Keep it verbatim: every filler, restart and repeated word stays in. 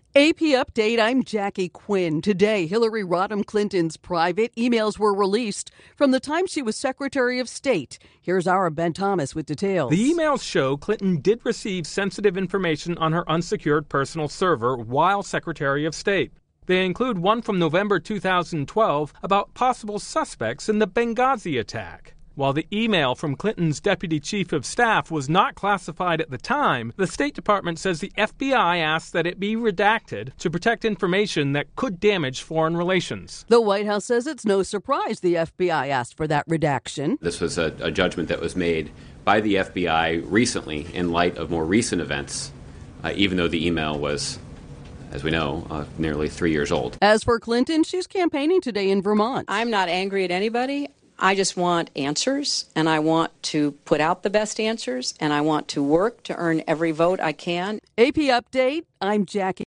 A P Update, I'm Jackie Quinn. Today, Hillary Rodham Clinton's private emails were released from the time she was Secretary of State. Here's our Ben Thomas with details. The emails show Clinton did receive sensitive information on her unsecured personal server while Secretary of State. They include one from November two thousand twelve about possible suspects in the Benghazi attack. While the email from Clinton's deputy chief of staff was not classified at the time, the State Department says the F B I asked that it be redacted to protect information that could damage foreign relations. The White House says it's no surprise the F B I asked for that redaction. This was a, a judgment that was made by the F B I recently in light of more recent events, uh, even though the email was, as we know, uh, nearly three years old. As for Clinton, she's campaigning today in Vermont. I'm not angry at anybody. I just want answers, and I want to put out the best answers, and I want to work to earn every vote I can. A P Update, I'm Jackie.